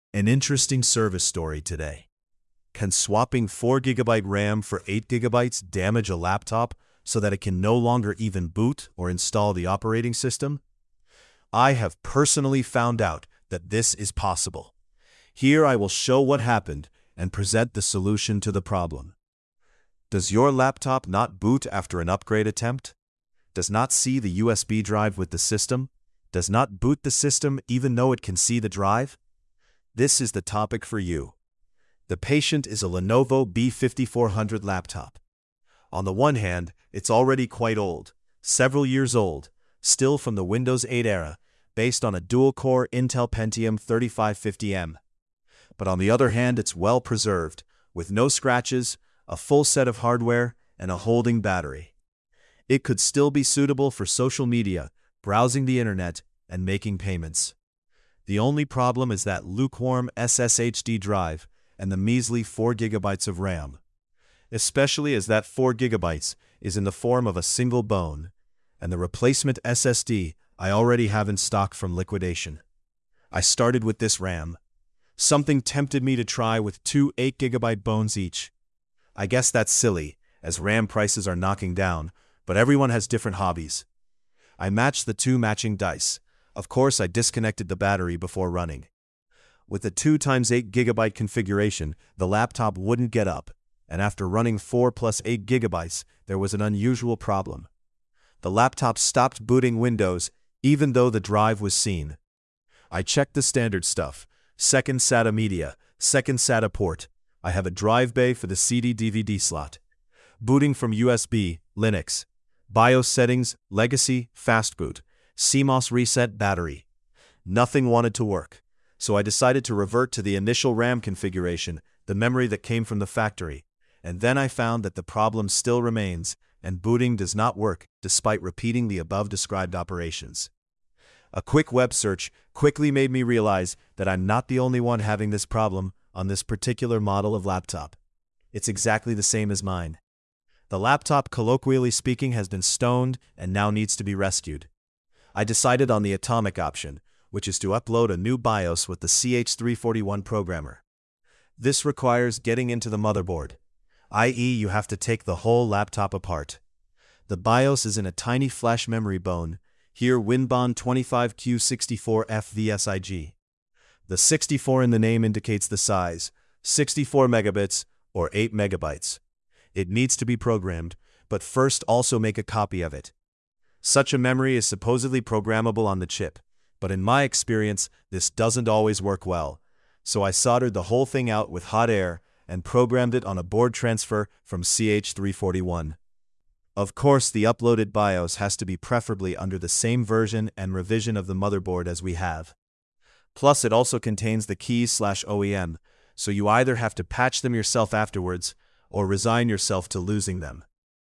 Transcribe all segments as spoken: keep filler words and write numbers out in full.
An interesting service story today. Can swapping four gigabyte RAM for eight gigabytes damage a laptop so that it can no longer even boot or install the operating system? I have personally found out that this is possible. Here I will show what happened and present the solution to the problem. Does your laptop not boot after an upgrade attempt? Does not see the U S B drive with the system? Does not boot the system even though it can see the drive? This is the topic for you. The patient is a Lenovo B fifty-four hundred laptop. On the one hand, it's already quite old, several years old, still from the Windows eight era, based on a dual-core Intel Pentium thirty-five fifty M. But on the other hand, it's well preserved, with no scratches, a full set of hardware, and a holding battery. It could still be suitable for social media, browsing the internet, and making payments. The only problem is that lukewarm S S H D drive and the measly four gigabytes of RAM, especially as that four gigabytes is in the form of a single bone, and the replacement S S D I already have in stock from liquidation. I started with this RAM. Something tempted me to try with two eight gigabyte bones each. I guess that's silly, as RAM prices are knocking down, but everyone has different hobbies. I matched the two matching dice. Of course, I disconnected the battery before running. With the two times eight gigabyte configuration, the laptop wouldn't get up, and after running four plus eight gigabytes, there was an unusual problem. The laptop stopped booting Windows, even though the drive was seen. I checked the standard stuff: second SATA media, second SATA port. I have a drive bay for the C D D V D slot. Booting from U S B, Linux. BIOS settings, legacy, fast boot. C M O S reset battery. Nothing wanted to work, so I decided to revert to the initial RAM configuration, the memory that came from the factory, and then I found that the problem still remains, and booting does not work despite repeating the above-described operations. A quick web search quickly made me realize that I'm not the only one having this problem on this particular model of laptop. It's exactly the same as mine. The laptop, colloquially speaking, has been stoned and now needs to be rescued. I decided on the atomic option, which is to upload a new BIOS with the C H three forty-one programmer. This requires getting into the motherboard, that is you have to take the whole laptop apart. The BIOS is in a tiny flash memory bone, here Winbond twenty-five Q sixty-four F V S I G. The sixty-four in the name indicates the size, sixty-four megabits or eight megabytes. It needs to be programmed, but first also make a copy of it. Such a memory is supposedly programmable on the chip, but in my experience, this doesn't always work well, so I soldered the whole thing out with hot air and programmed it on a board transfer from C H three forty-one. Of course, the uploaded BIOS has to be preferably under the same version and revision of the motherboard as we have. Plus, it also contains the keys slash O E M, so you either have to patch them yourself afterwards or resign yourself to losing them.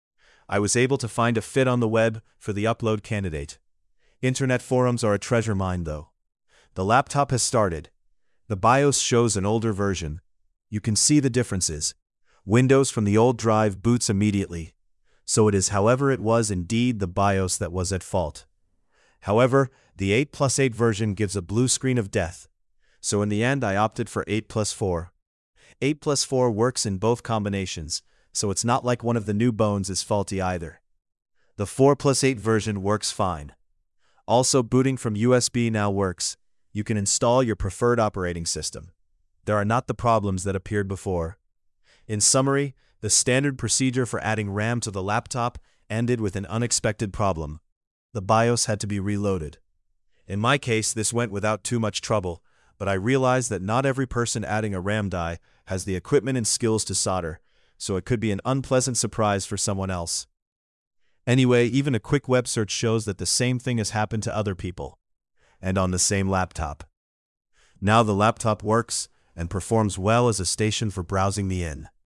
I was able to find a fit on the web for the upload candidate. Internet forums are a treasure mine though. The laptop has started. The BIOS shows an older version. You can see the differences. Windows from the old drive boots immediately. So it is, however, it was indeed the BIOS that was at fault. However, the eight plus eight version gives a blue screen of death. So in the end I opted for eight plus four. eight plus four works in both combinations, so it's not like one of the new bones is faulty either. The four plus eight version works fine. Also, booting from U S B now works. You can install your preferred operating system. There are not the problems that appeared before. In summary, the standard procedure for adding RAM to the laptop ended with an unexpected problem. The BIOS had to be reloaded. In my case, this went without too much trouble, but I realized that not every person adding a RAM die has the equipment and skills to solder, so it could be an unpleasant surprise for someone else. Anyway, even a quick web search shows that the same thing has happened to other people, and on the same laptop. Now the laptop works and performs well as a station for browsing the in.